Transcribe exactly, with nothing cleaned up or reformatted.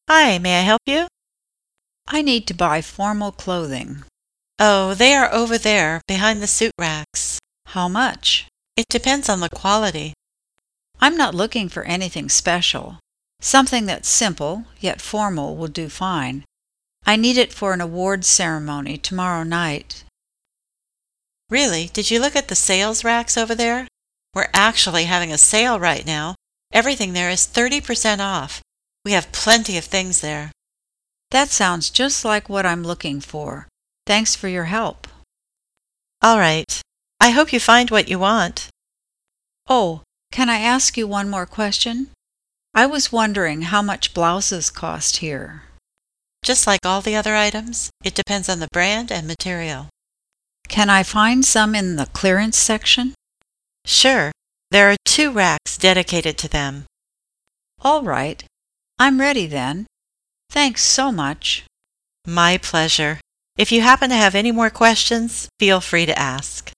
Hi, may I help you? I need to buy formal clothing. Oh, they are over there, behind the suit racks. How much? It depends on the quality. I'm not looking for anything special. Something that's simple, yet formal, will do fine. I need it for an awards ceremony tomorrow night. Really? Did you look at the sales racks over there? We're actually having a sale right now. Everything there is thirty percent off. We have plenty of things there. That sounds just like what I'm looking for. Thanks for your help. All right. I hope you find what you want. Oh, can I ask you one more question? I was wondering how much blouses cost here. Just like all the other items, it depends on the brand and material. Can I find some in the clearance section? Sure. There are two racks dedicated to them. All right. I'm ready then. Thanks so much. My pleasure. If you happen to have any more questions, feel free to ask.